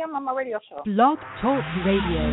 p.m. on my radio show. Blog Talk Radio.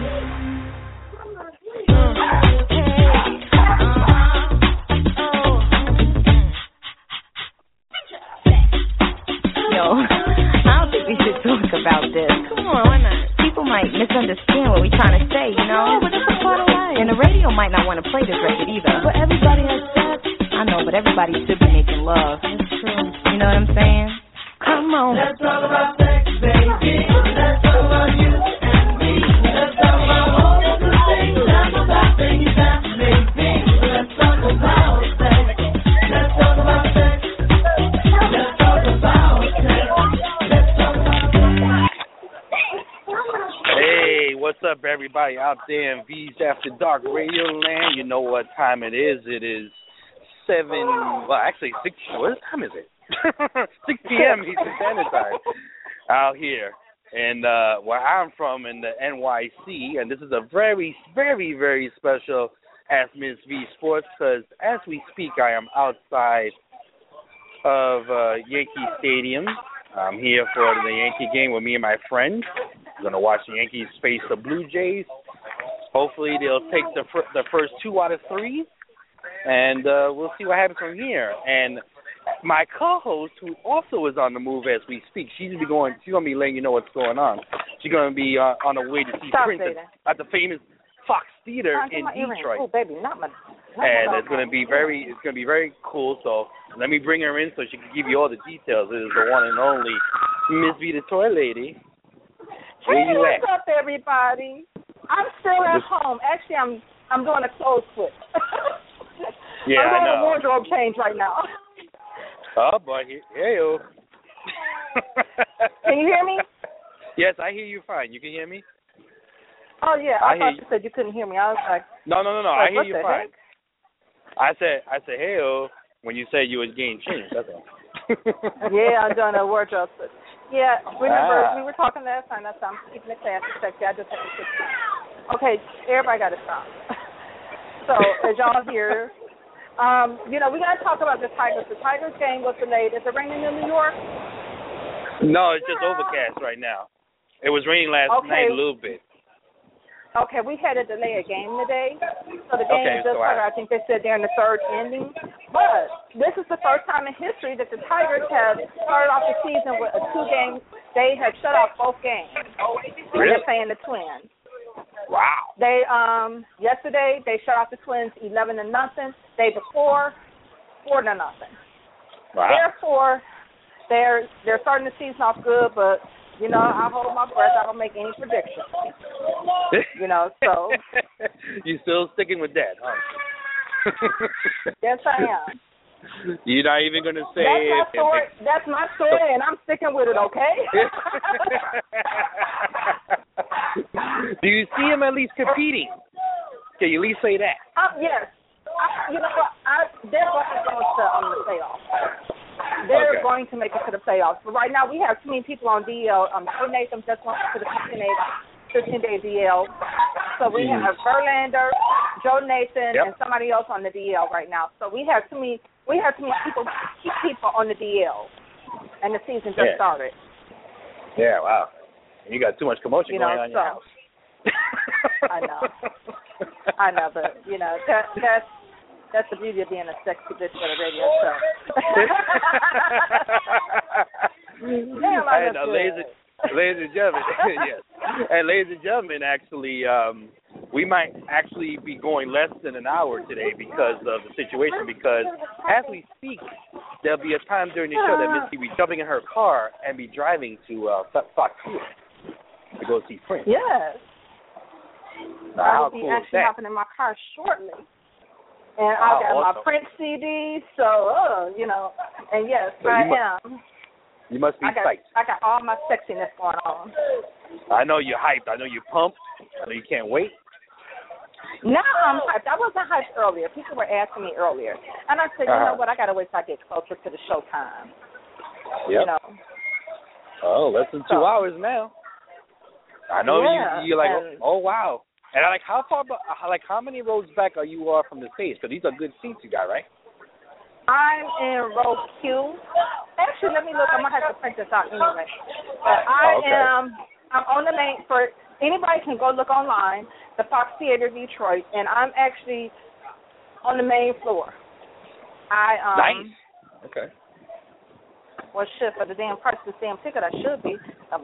Yo, I don't think we should talk about this. Come on, why not? People might misunderstand what we're trying to say, you know? No, but that's a part of life. And the radio might not want to play this record either. But everybody has sex. I know, but everybody should be making love. That's true. You know what I'm saying? Come on. Let's talk about sex, baby. Let's talk about you and me. Let's talk about all of the things that make me. Let's talk about sex. Let's talk about sex. Let's talk about sex. Let's talk about sex. Hey, what's up, everybody out there in V's After Dark Radio Land? You know what time it is. It is 6, what time is it? 6 p.m. Eastern Standard Time out here. And where I'm from in the NYC, and this is a very, very, very special Ask Ms. V Sports, because as we speak, I am outside of Yankee Stadium. I'm here for the Yankee game with me and my friends. I'm going to watch the Yankees face the Blue Jays. Hopefully they'll take the first 2 out of 3, and we'll see what happens from here. And my co-host, who also is on the move as we speak, she's going to be letting you know what's going on. She's going to be on the way to see Prince at the famous Fox Theater in Detroit. Oh, baby, not my. And it's going to be very cool. So let me bring her in so she can give you all the details. It is the one and only Miss V, the Toy Lady. Where Hey, you what's at? up, everybody? I'm still at home. Actually, I'm doing a clothes switch. Yeah, I'm I doing know. a wardrobe change right now. Oh, boy. Hey-o. Can you hear me? Yes, I hear you fine. You can hear me? Oh, yeah. I I hear thought you. you said you couldn't hear me. I was like, No. I like, hear what you the fine. heck? I said, hey-o, when you said you was getting changed. That's all. Yeah, I'm doing a wardrobe switch. Yeah, remember, Ah. we were talking last time. That's why I'm keeping it classy, sexy. I just have to fix it. Okay, everybody got to stop. So, as y'all hear, we got to talk about the Tigers. The Tigers game was delayed. Is it raining in New York? No, it's just overcast right now. It was raining last night a little bit. Okay, we had to delay a game today. So the game just started, I think they said they're in the third inning. But this is the first time in history that the Tigers have started off the season with a 2-game. They have shut off both games. Really? They're playing the Twins. Wow. They yesterday they shut off the Twins 11-0. Day before 4-0. Wow. Therefore, they're starting the season off good, but I hold my breath. I don't make any predictions. So You still sticking with that, huh? yes, I am. You're not even going to say That's my story, and I'm sticking with it. Okay. Do you see him at least competing? Can you at least say that? Yes. You know what? They're going to go to the playoffs. They're going to make it to the playoffs. But right now, we have too many people on DL. Joe Nathan just went to the 15-day DL. So we have Verlander, Joe Nathan, and somebody else on the DL right now. So we have too many people on the DL, and the season just started. Yeah, wow. And you got too much commotion going on in your house. I know, but that's the beauty of being a sexy bitch at a radio show. Damn, I know, ladies and gentlemen, yes. And ladies and gentlemen, actually, we might actually be going less than an hour today because of the situation. Because as we speak, there'll be a time during the show that Missy will be jumping in her car and be driving to Fox Theater to go see Prince. Yes. I will be actually hopping in my car shortly. And I got my Prince CD, so, and yes, so I am. You must be psyched. I got all my sexiness going on. I know you're hyped. I know you're pumped. I know you can't wait. No, I'm hyped. I wasn't hyped earlier. People were asking me earlier. And I said, you know what, I got to wait till I get closer to the show time. Yep. Oh, less than 2 hours now. I know you're like, oh, wow. And how many rows back are you from the stage? Because these are good seats you got, right? I'm in row Q. Actually, let me look. I'm going to have to print this out anyway. But I am I'm on the main for anybody can go look online, the Fox Theater Detroit, and I'm actually on the main floor. Nice. Okay. Well, shit, for the damn price of the damn ticket, I should be.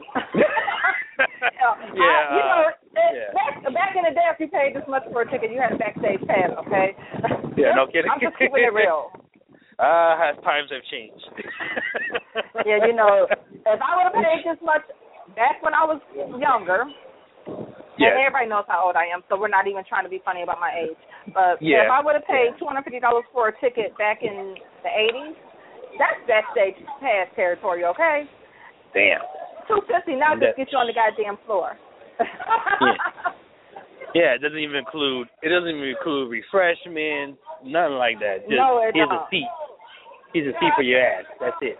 Back in the day, if you paid this much for a ticket, you had a backstage pass, okay? Yeah, no kidding. I'm just keeping it real. Times have changed. Yeah, if I would have paid this much back when I was younger, and everybody knows how old I am, so we're not even trying to be funny about my age. But if I would have paid $250 for a ticket back in the 80s, that's backstage pass territory, okay? Damn. $250 now just get you on the goddamn floor. Yeah, it doesn't even include refreshments, nothing like that. Just, no, it here's don't. a seat. Here's a seat for your ass. That's it.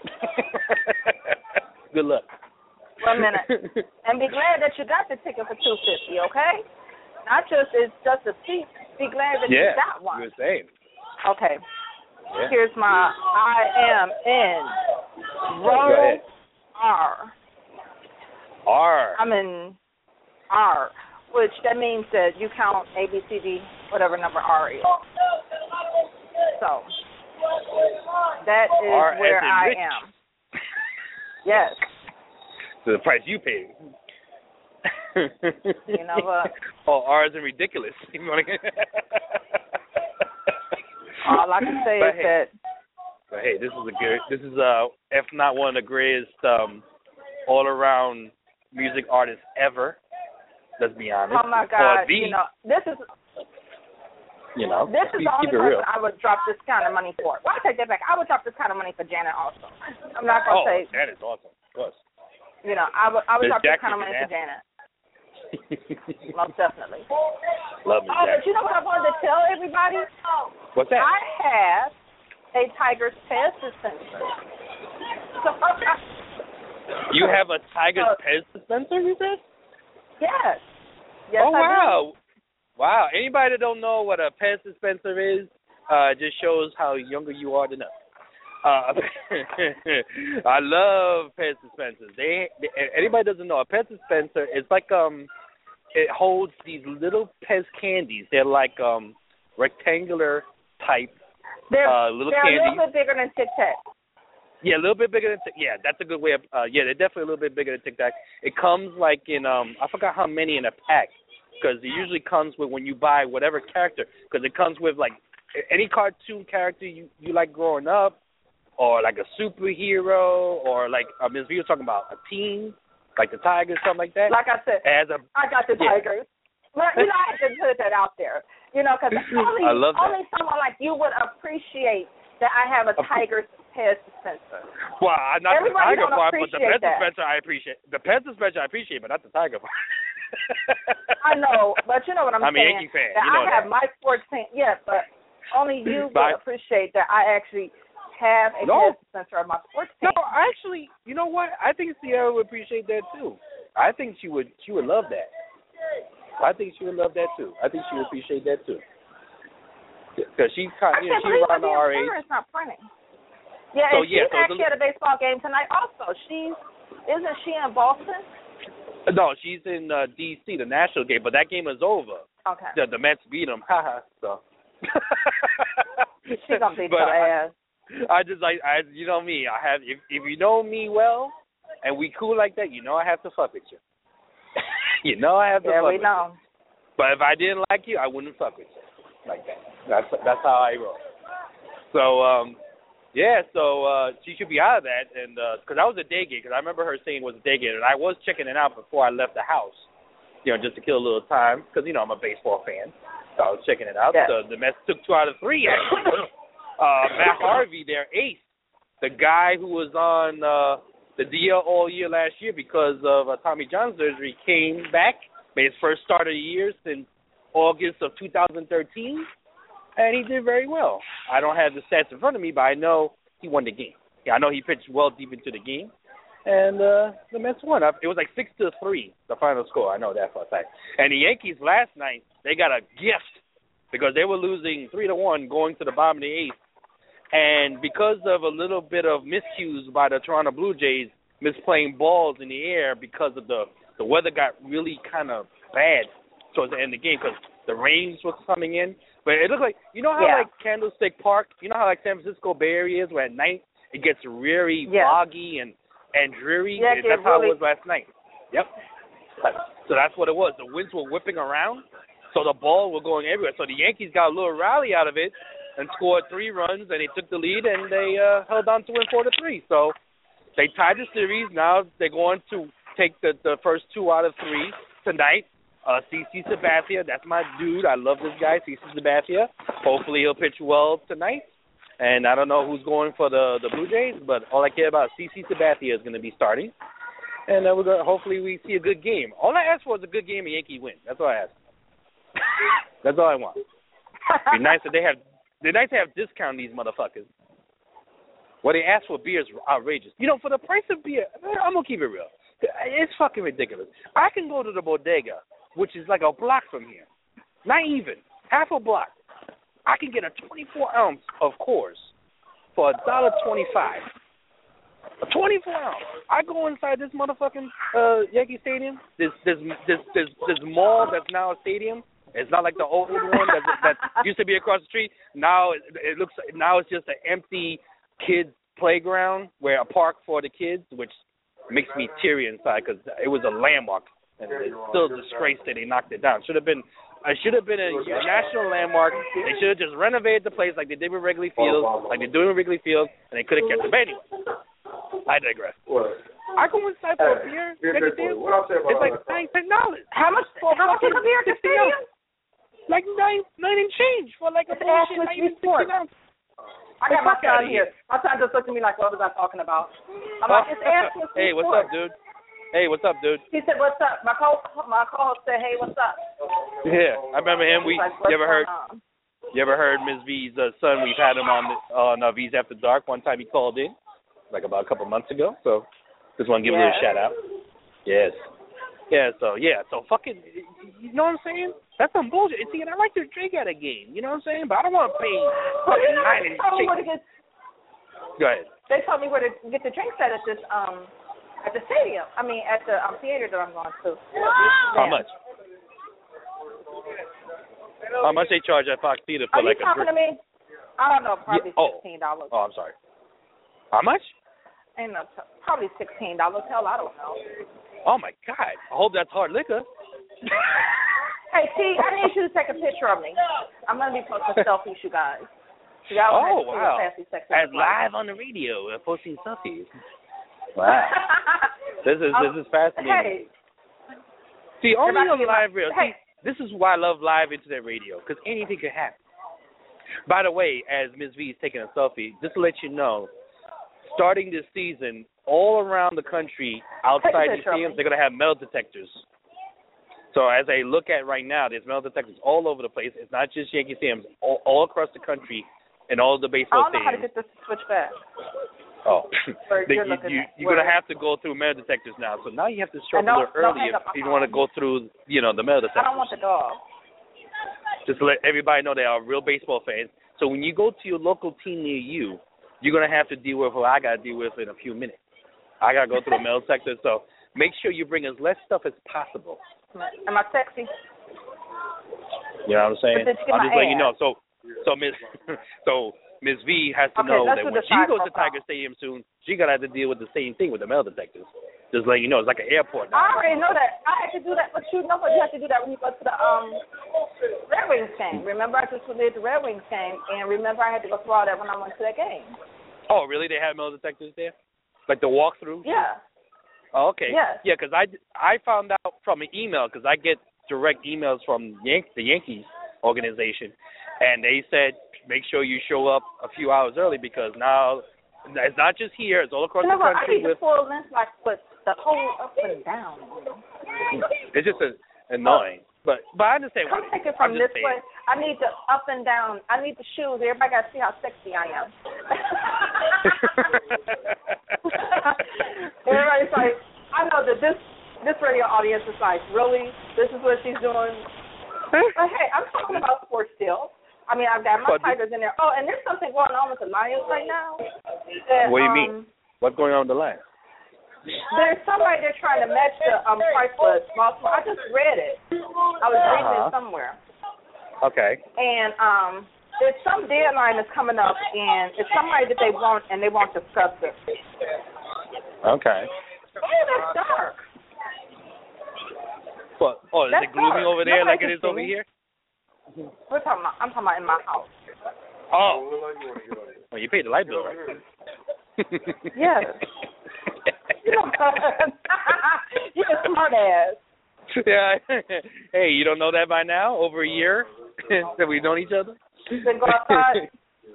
Good luck. 1 minute. And be glad that you got the ticket for $250, okay? Not just it's just a seat. Be glad that you got one. You're saying. Okay. Yeah. Here's I am in row R. R. I'm in R, which that means that you count A, B, C, D, whatever number R is. So that is R where I rich. am. Yes. So the price you paid. You know what? Oh, R is ridiculous. All I can say is that. But hey, this is if not one of the greatest all around music artists ever. Let's be honest. Oh my God! This is. This is the only person I would drop this kind of money for. Well, I take that back. I would drop this kind of money for Janet also. I'm not gonna say. Janet's awesome. Of course. I would drop this kind of money for Janet. Most definitely. Love me, but you know what I wanted to tell everybody? What's that? I have a Tiger's Pez dispenser. You have a Tiger's Pez dispenser, you said? Yes. Yes, oh, I wow. Do. Wow. Anybody that don't know what a Pez dispenser is, just shows how younger you are than us. I love Pez dispensers. Anybody doesn't know, a Pez dispenser is like it holds these little Pez candies. They're like rectangular type little they're candies. They're a little bit bigger than Tic Tac. Yeah, a little bit bigger than that's a good way of they're definitely a little bit bigger than Tic Tac. It comes like in I forgot how many in a pack, because it usually comes with when you buy whatever character, because it comes with like any cartoon character you like growing up, or like a superhero, or like if you were talking about a team, like the Tigers, something like that. Like I said, I got the Tigers. But, I had to put that out there, because only someone like you would appreciate that I have a Tiger's Pez dispenser. Well, not everybody the Tiger part, but the Pez that. dispenser I appreciate. The Pez dispenser I appreciate, but not the Tiger part. I know, but you know what I'm saying. I'm a Yankee fan. I have my sports team, but only you would appreciate that I actually have a Pez dispenser of my sports team. No, actually, you know what? I think Sierra would appreciate that too. I think she would love that. I think she would love that too. I think she would appreciate that too. Because she's she's around our age. It's not printing. Yeah, and she's actually at a baseball game tonight also. Isn't she in Boston? No, she's in D.C., the national game, but that game is over. Okay. The Mets beat them. So. She's going to beat her ass. I just you know me. I have if you know me well, and we cool like that, I have to fuck with you. I have to fuck with you. Yeah, we know. But if I didn't like you, I wouldn't fuck with you like that. That's how I roll. So so she should be out of that, and because I was a day game, because I remember her saying it was a day game, and I was checking it out before I left the house, just to kill a little time, because I'm a baseball fan, so I was checking it out. Yeah. So the Mets took 2 out of 3 actually. Matt Harvey, their ace, the guy who was on the DL all year last year because of Tommy John surgery, came back, made his first start of the year since August of 2013, and he did very well. I don't have the stats in front of me, but I know he won the game. Yeah, I know he pitched well deep into the game, and the Mets won. It was like 6-3, the final score. I know that for a fact. And the Yankees last night, they got a gift because they were losing 3-1 going to the bottom of the 8th. And because of a little bit of miscues by the Toronto Blue Jays, misplaying balls in the air because of the the weather got really kind of bad towards the end of the game because the rains was coming in. But it looked like, you know how like Candlestick Park, you know how like San Francisco Bay Area is where at night it gets really foggy and dreary? Yeah, that's how it was last night. Yep. So that's what it was. The winds were whipping around, so the ball was going everywhere. So the Yankees got a little rally out of it and scored 3 runs, and they took the lead, and they held on to win 4-3. So they tied the series. Now they're going to take the first 2 out of 3 tonight. CC Sabathia, that's my dude. I love this guy, CC Sabathia. Hopefully he'll pitch well tonight. And I don't know who's going for the Blue Jays, but all I care about is CC Sabathia is going to be starting. And we're going hopefully we see a good game. All I ask for is a good game and Yankee win. That's all I ask. That's all I want. It'd be nice that they're nice to have discount these motherfuckers. What they ask for beer is outrageous. You know, for the price of beer, I'm going to keep it real. It's fucking ridiculous. I can go to the bodega, which is like a block from here. Not even. Half a block. I can get a 24-ounce of Coors for $1.25. A 24-ounce. I go inside this motherfucking Yankee Stadium. This mall that's now a stadium. It's not like the old one that used to be across the street. Now it looks. Now it's just an empty kids playground where a park for the kids, which makes me teary inside because it was a landmark and it's still a disgrace that they knocked it down. It should have been a national landmark. They should have just renovated the place like they did with Wrigley Field, like they're doing with Wrigley Field, and they could have kept it. But anyway, I digress. I go inside for a beer. It's like $9. How much is a beer at the stadium? Like nine and change for like a bullshit, not even 16 ounces. I got my son here. My son just looked at me like, what was I talking about? I'm like, just asking. Hey, what's up, dude? Hey, what's up, dude? He said, what's up? My co-host said, hey, what's up? Yeah, I remember him. You ever heard Ms. V's son? We've had him on V's After Dark. One time he called in, like about a couple months ago. So just want to give him a little shout out. Yes. Yeah, so fucking, you know what I'm saying? That's some bullshit. See, and I like to drink at a game, you know what I'm saying? But I don't want to pay fucking $9 and change. Go ahead. They told me where to get the drinks at this at the stadium. I mean, at the theater that I'm going to. How much? How much they charge at Fox Theater for like a drink? Are you talking to me? I don't know, probably $16. Oh, I'm sorry. How much? Ain't no, probably $16. Hell, I don't know. Oh my God! I hope that's hard liquor. Hey, T, I need you to take a picture of me. I'm gonna be posting selfies, you guys. Oh wow! As live on the radio, posting selfies. Wow. This is fascinating. Hey. See, only on live radio. See, this is why I love live internet radio because anything can happen. By the way, as Ms. V is taking a selfie, just to let you know, starting this season, all around the country, outside the stadiums, they're going to have metal detectors. So as I look at right now, there's metal detectors all over the place. It's not just Yankee stadiums, all across the country and all the baseball stadiums. I don't know how to get this to switch back. Oh, you're going to have to go through metal detectors now. So now you have to show up a little early if you want to go through, the metal detectors. I don't want the dog. Just to let everybody know they are real baseball fans. So when you go to your local team near you, you're going to have to deal with what I got to deal with in a few minutes. I got to go through the metal detector. So make sure you bring as less stuff as possible. Am I sexy? You know what I'm saying? I'm just letting you know. So Ms. V has to know that when she goes to Tiger Stadium soon, she's going to have to deal with the same thing with the metal detectors. Just letting you know, it's like an airport now. I already know that. I had to do that, but you know what? You have to do that when you go to the Red Wings game. Remember, I just did the Red Wings game, and remember, I had to go through all that when I went to that game. Oh, really? They have metal detectors there? Like the walkthrough? Yeah. Oh, okay. Yes. Yeah, because I found out from an email, because I get direct emails from the Yankees organization, and they said make sure you show up a few hours early because now it's not just here; it's all across the country. I need the full length, like with the whole up and down. It's just annoying, but I understand. Come take it from this way. I need the up and down. I need the shoes. Everybody got to see how sexy I am. Everybody's like, I know that this radio audience is like, really? This is what she's doing? But hey, I'm talking about sports still. I mean, I've got my Tigers in there. Oh, and there's something going on with the Lions right now. What do you mean? What's going on with the Lions? There's somebody they're trying to match the price for Baltimore. I just read it. I was reading it somewhere. Okay. And there's some deadline that's coming up, and it's somebody that they want, and they won't discuss it. Okay. Oh, that's dark. What? Oh, is That's it gloomy dark. over there Nobody like it can is see over me. here? I'm talking about in my house. Oh. Well, you paid the light bill, right? Yes. You're a smart ass. Yeah. Hey, you don't know that by now? Over a year that we've known each other? Then go outside.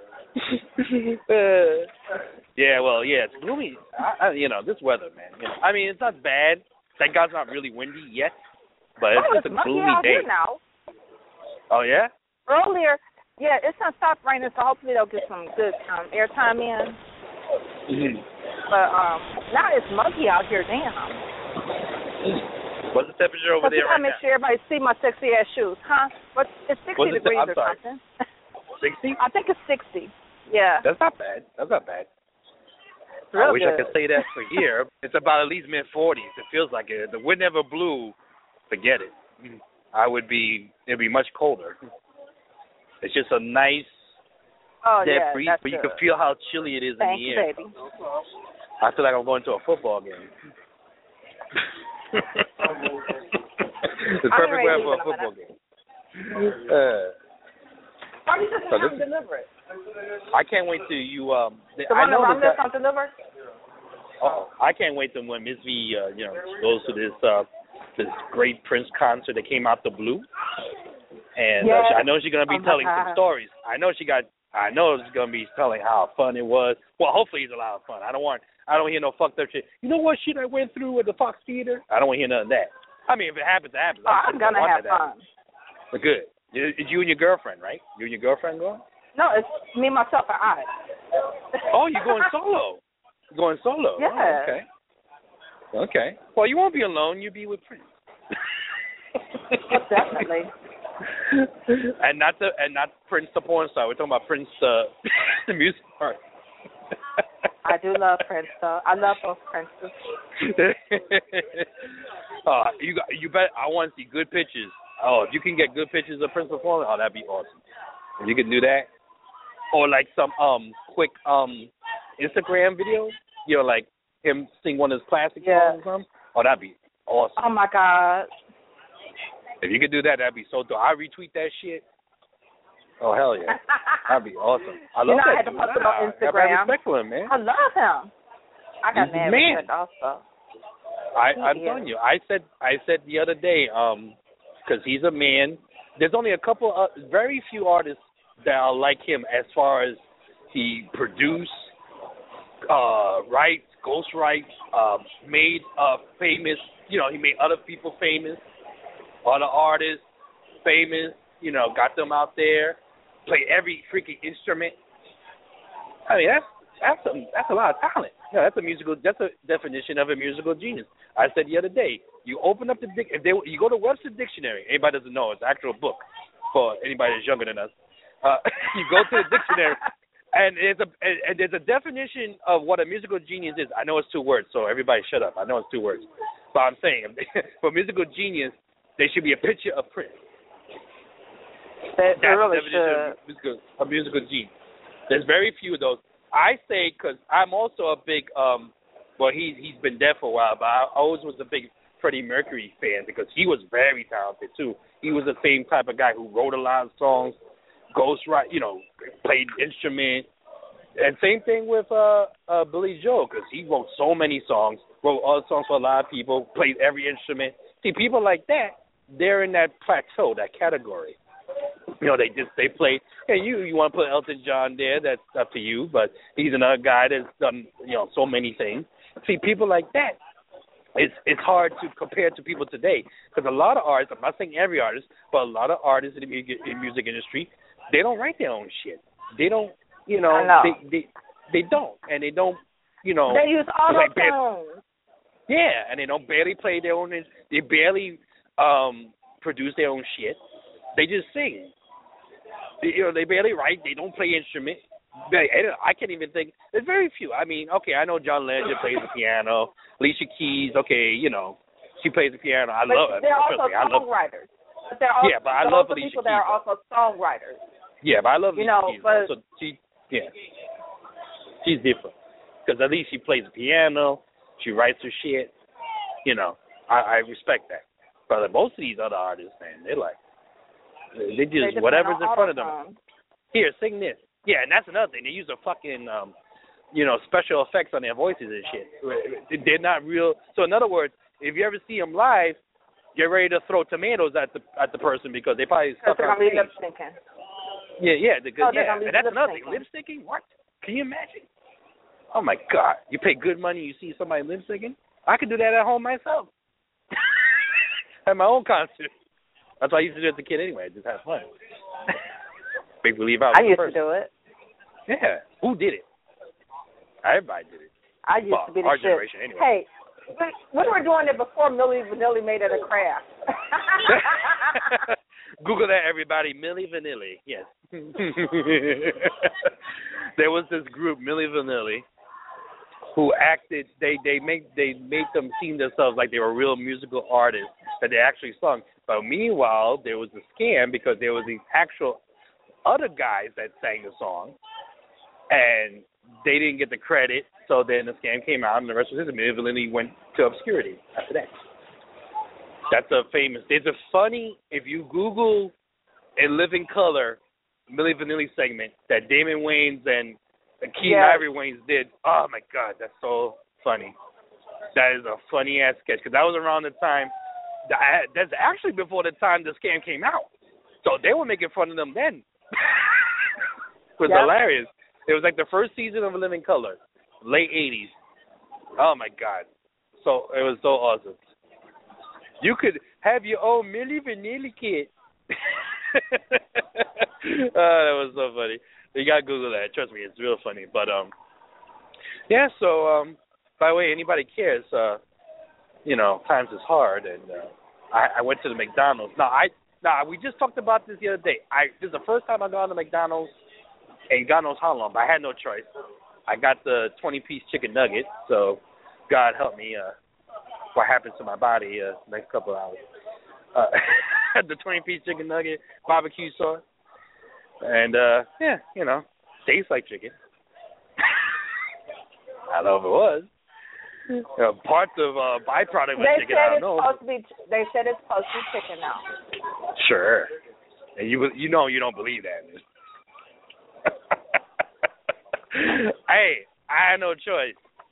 Yeah, well, yeah, it's gloomy. This weather, man. I mean, it's not bad. Thank God it's not really windy yet, but it's a muggy gloomy out day. here now. Oh, yeah? Earlier, yeah, it's not stopped raining, so hopefully they'll get some good airtime in. Mm-hmm. But now it's muggy out here. Damn. What's the temperature over there right make now? sure everybody see my sexy ass shoes, huh? But it's 60 degrees or something. 60? I think it's 60. Yeah. That's not bad. Real I wish good. I could say that for here. It's about at least mid-40s. It feels like it. If the wind never blew, forget it. It'd be much colder. It's just a nice dead breeze, but you can feel how chilly it is in the air. Thank you, baby. I feel like I'm going to a football game. The perfect weather for a football game. Why you just have to deliver it? I can't wait till you. The one that Romulus don't deliver? I can't wait till when Miss V, goes to this great Prince concert that came out the blue, and I know she's gonna be telling some stories. I know she's gonna be telling how fun it was. Well, hopefully it's a lot of fun. I don't hear no fucked up shit. You know what shit I went through at the Fox Theater? I don't want to hear none of that. I mean, if it happens, it happens. I'm gonna have fun. But good. It's you and your girlfriend, right? You and your girlfriend going? No, it's me, myself, and I. Oh, you're going solo. You're going solo. Yeah. Oh, okay. Okay. Well, you won't be alone. You'll be with Prince. Definitely. And not Prince the porn star. We're talking about Prince the music part. I do love Prince though. I love both Princes. You bet. I want to see good pictures. Oh, if you can get good pictures of Prince performing, that'd be awesome. If you can do that, or like some quick Instagram video, like him sing one of his classic songs or something. Oh, that'd be awesome. Oh my God. If you could do that, that'd be so dope. I retweet that shit. Oh hell yeah, that'd be awesome. I love that. I had to post it on Instagram. I have respect for him, man. I love him. I got mad respect also. I'm telling you, I said the other day, because he's a man. There's only a couple, very few artists that are like him as far as he produced, writes, ghostwrites, made famous. He made other people famous, other artists famous. Got them out there, play every freaking instrument. I mean, that's a lot of talent. That's a definition of a musical genius. I said the other day, you open up you go to Webster Dictionary. Anybody doesn't know, it's an actual book for anybody that's younger than us. You go to the dictionary, and there's a definition of what a musical genius is. I know it's 2 words, so everybody shut up. I know it's 2 words, but I'm saying for musical genius, there should be a picture of Prince. That's really definition of musical genius. There's very few of those. I say because I'm also a big he's been dead for a while, but I always was a big Freddie Mercury fan because he was very talented too. He was the same type of guy who wrote a lot of songs, ghostwrite, played instrument, and same thing with Billy Joel because he wrote so many songs, wrote other songs for a lot of people, played every instrument. See, people like that, they're in that plateau, that category. They play. And you want to put Elton John there? That's up to you. But he's another guy that's done so many things. See, people like that, it's hard to compare to people today because a lot of artists. I'm not saying every artist, but a lot of artists in the music industry, they don't write their own shit. They don't. They don't, and they don't. They use auto-tune. Yeah, and they don't barely play their own. They barely produce their own shit. They just sing. They barely write. They don't play instruments. I can't even think. There's very few. I mean, okay, I know John Legend plays the piano. Alicia Keys, okay, you know, she plays the piano. I love it. They're also songwriters. But they're also, but I love Alicia people Keys. that are also songwriters. Yeah, but I love Alicia Keys. But So she's different because at least she plays the piano. She writes her shit. You know, I respect that. But most of these other artists, man, they're like, they just whatever's in front of them. Here, sing this. Yeah, and that's another thing. They use a fucking, special effects on their voices and shit. They're not real. So in other words, if you ever see them live, get ready to throw tomatoes at the person because they probably suck on stage. Lip syncing. Yeah. And that's another thing. Lip Lip syncing? What? Can you imagine? Oh my God! You pay good money, you see somebody lip syncing. I could do that at home myself. At my own concert. That's what I used to do as a kid anyway. Just have fun. Make believe I used to do it. Yeah. Who did it? Everybody did it. I used to be the our shit. generation anyway. Hey, we were doing it before Milli Vanilli made it a craft. Google that, everybody. Milli Vanilli. Yes. There was this group, Milli Vanilli, who acted. They made them seem themselves like they were real musical artists that they actually sung. But meanwhile, there was a scam because there was these actual other guys that sang the song, and they didn't get the credit. So then the scam came out, and the rest of his Milli Vanilli went to obscurity after that. That's a famous. There's a funny, if you Google In Living Color, Milli Vanilli segment that Damon Wayans and Keith Ivory Wayans did. Oh my God, that's so funny. That is a funny ass sketch because that was around the time. That's actually before the time the scam came out. So they were making fun of them then. It was hilarious. It was like the first season of Living Color, late 80s. Oh my God. So it was so awesome. You could have your own Milli Vanilli kit. That was so funny. You gotta Google that. Trust me, it's real funny. But so by the way, anybody cares, times is hard, and I went to the McDonald's. We just talked about this the other day. This is the first time I've gone to McDonald's and God knows how long, but I had no choice. I got the 20-piece chicken nugget, so God help me what happens to my body next couple of hours. The 20-piece chicken nugget, barbecue sauce, and tastes like chicken. I don't know if it was. Parts of byproduct of chicken, I don't know. They said it's supposed to be chicken now. Sure. And you don't believe that. Hey, I had no choice.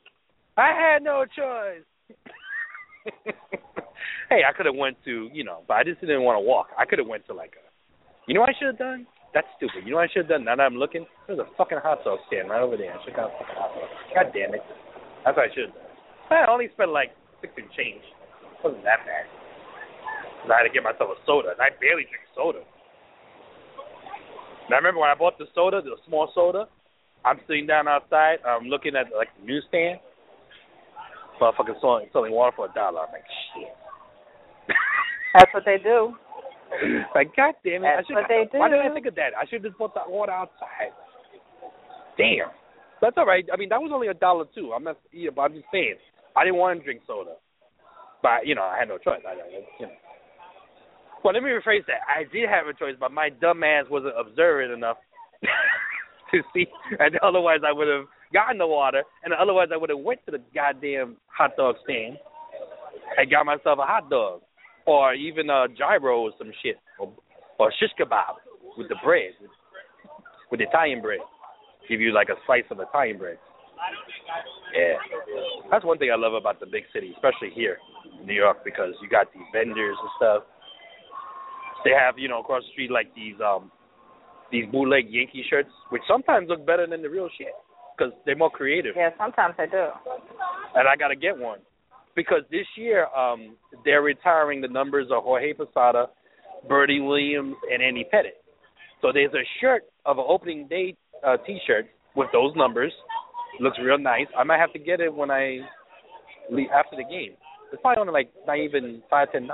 Hey, I could have went to, but I just didn't want to walk. I could have went to what I should have done? That's stupid. You know what I should have done? Now that I'm looking, there's a fucking hot dog stand right over there. I should have got a fucking hot dog. God damn it. That's what I should have done. I only spent like $6 and change. It wasn't that bad. I had to get myself a soda, and I barely drink soda. And I remember when I bought the soda, the small soda, I'm sitting down outside, I'm looking at the newsstand. Motherfucking selling water for $1. I'm like, shit. That's what they do. Like, God damn it. That's what they do. Why didn't I think of that? I should have just bought the water outside. Damn. That's all right. I mean, that was only $1 too. I'm not, but I'm just saying. I didn't want to drink soda. But, I had no choice. Well, let me rephrase that. I did have a choice, but my dumb ass wasn't observant enough to see. And otherwise, I would have gotten the water, and otherwise, I would have went to the goddamn hot dog stand and got myself a hot dog, or even a gyro or some shit, or shish kebab with the bread, with Italian bread. Give you like a slice of Italian bread. Yeah. That's one thing I love about the big city, especially here in New York, because you got these vendors and stuff. They have, across the street like these bootleg Yankee shirts, which sometimes look better than the real shit because they're more creative. Yeah, sometimes they do. And I got to get one because this year they're retiring the numbers of Jorge Posada, Bertie Williams, and Andy Pettit. So there's a shirt of an opening day T-shirt with those numbers. Looks real nice. I might have to get it when I leave after the game. It's probably only like not even $5-10.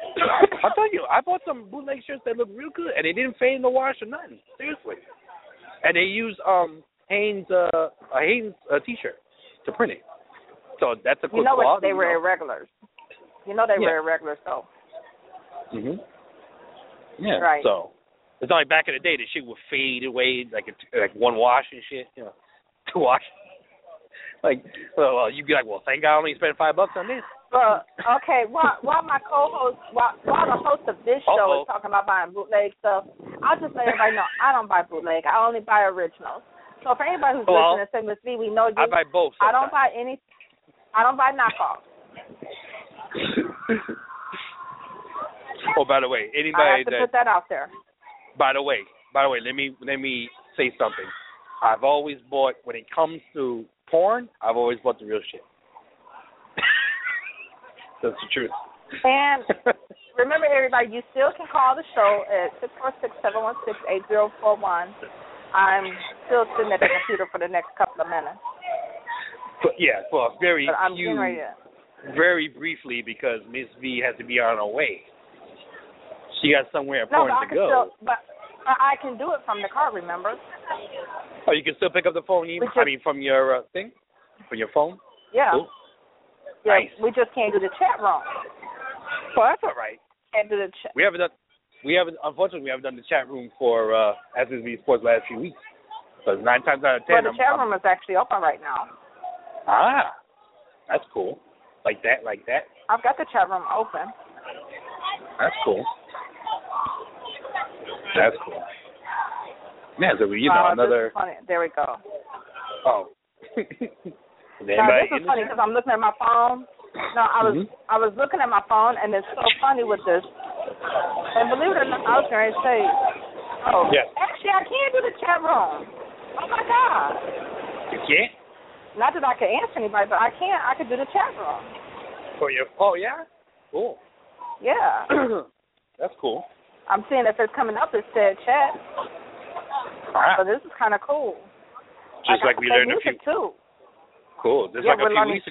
I'm telling you, I bought some bootleg shirts that look real good, and they didn't fade in the wash or nothing. Seriously. And they use Hanes T-shirt to print it. So that's a quick You know claw. what? They were irregulars. You know they were irregulars, though. Mhm. Yeah. Right. So it's not like back in the day, the shit would fade away like one wash and shit. You know, 2 wash. Like, well, you'd be like, well, thank God I only spent $5 on this. Well, okay. While my co-host, while the host of this show is talking about buying bootleg stuff, I'll just let everybody know I don't buy bootleg. I only buy originals. So for anybody who's listening and saying, Miss V, we know you. I buy both. Sometimes. I don't buy knockoffs. Oh, by the way, anybody I have to put that out there. By the way, let me say something. I've always bought, when it comes to porn, I've always bought the real shit. That's the truth. And remember, everybody, you still can call the show at 646-716-8041. I'm still sitting at the computer for the next couple of minutes. But yeah, for very very briefly, because Miss V has to be on her way. She got somewhere important to go. But I can do it from the car, remember? Oh, you can still pick up the phone, from your thing? From your phone? Yeah. Cool. Yeah, nice. We just can't do the chat room. Well, that's all right. Can't do the chat. Unfortunately, we haven't done the chat room for SSV Sports last few weeks. Because 9 times out of 10. Well, the chat room is actually open right now. Ah, that's cool. Like that. I've got the chat room open. That's cool. Yeah, so another. Funny. There we go. Oh. Now, this is funny because I'm looking at my phone. No, I was looking at my phone, and it's so funny with this. And believe it or not, I was going to say, actually, I can't do the chat room. Oh my God. You can't? Not that I can answer anybody, but I can't. I could do the chat room. Oh yeah? Cool. Yeah. That's cool. I'm seeing if it's coming up, it said chat. So this is kind of cool. Just like we learned a few. Too. Cool. Just like a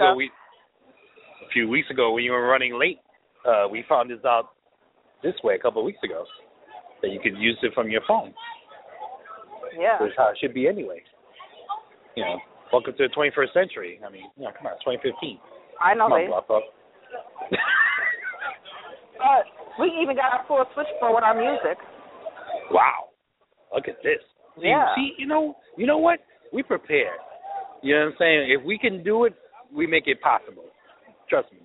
few weeks ago when you were running late, we found this out this way a couple of weeks ago, that you could use it from your phone. Yeah. Which is how it should be anyway. You know, welcome to the 21st century. I mean, come on, it's 2015. I know, come on, Block But we even got our full switchboard with our music. Wow. Look at this. See, you know what? We prepared. You know what I'm saying? If we can do it, we make it possible. Trust me.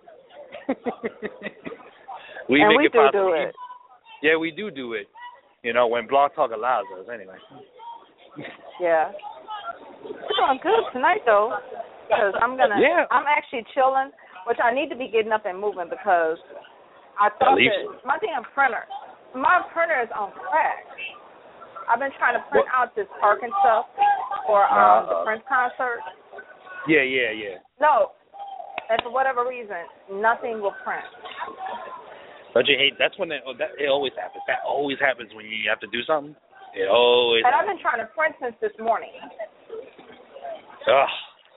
we make it possible. Do it. Yeah, we do it. You know, when Blog Talk allows us, anyway. Yeah. We're doing good tonight, though, because I'm actually chilling, which I need to be getting up and moving because I thought that my damn printer is on crack. I've been trying to print out this parking stuff for the Prince concert. Yeah. No, and for whatever reason, nothing will print. Don't you hate? That's when it always happens. That always happens when you have to do something. It always. And I've been trying to print since this morning. Ugh.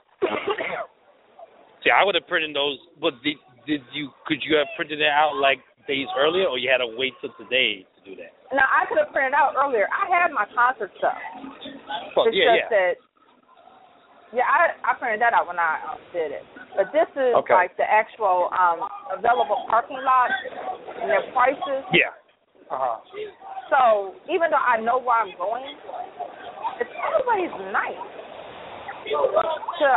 See, I would have printed those, but could you have printed it out like days earlier, or you had to wait till today to do that? No, I could have printed out earlier. I had my concert stuff. Well, I printed that out when I did it. But this is like the actual available parking lot and their prices. Yeah. So even though I know where I'm going, it's always nice to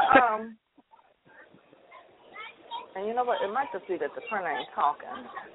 and you know what? It might just be that the printer ain't talking.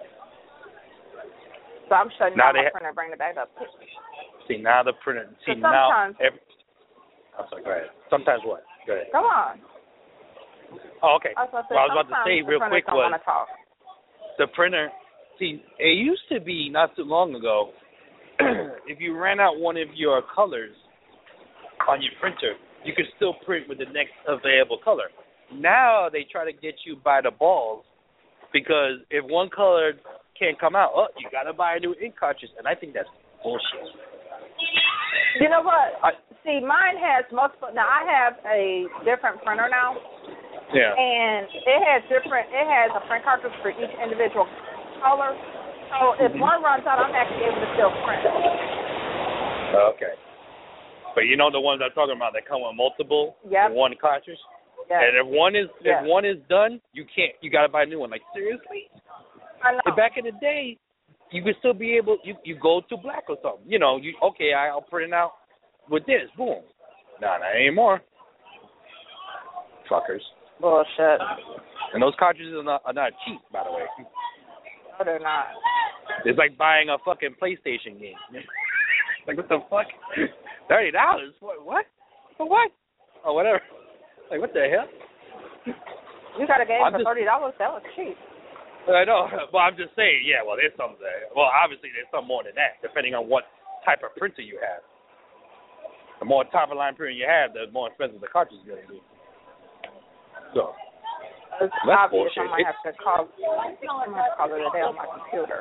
So I'm shutting down my printer and bringing it back up. See, now the printer. See, sometimes, I'm sorry, go ahead. Sometimes what? Go ahead. Come on. Oh, okay. I was about to say real quick was the printer. See, it used to be not too long ago, if you ran out one of your colors on your printer, you could still print with the next available color. Now they try to get you by the balls because if one color can't come out, you got to buy a new ink cartridge, and I think that's bullshit. You know what? See, mine has multiple. Now, I have a different printer now. Yeah. And it has a print cartridge for each individual color. So if one runs out, I'm actually able to still print. Okay. But you know the ones I'm talking about that come with multiple, Yep. one cartridge. Yes. And if one is done, you gotta buy a new one. Like seriously? I know. And back in the day, you could still be able. You go to black or something. You know, I'll print it out with this. Boom. Nah, not anymore. Fuckers. Bullshit. And those cartridges are not cheap, by the way. No, they're not. It's like buying a fucking PlayStation game. Like what the fuck? $30? What? For what? Or whatever. Like what the hell? You got a game for $30? That was cheap. I know. Well, I'm just saying. Yeah. Well, there's some there. Well, obviously there's some more than that, depending on what type of printer you have. The more top of line printer you have, the more expensive the cartridge is gonna be. So. It's That's obvious. bullshit. I might have to call it a day on my computer.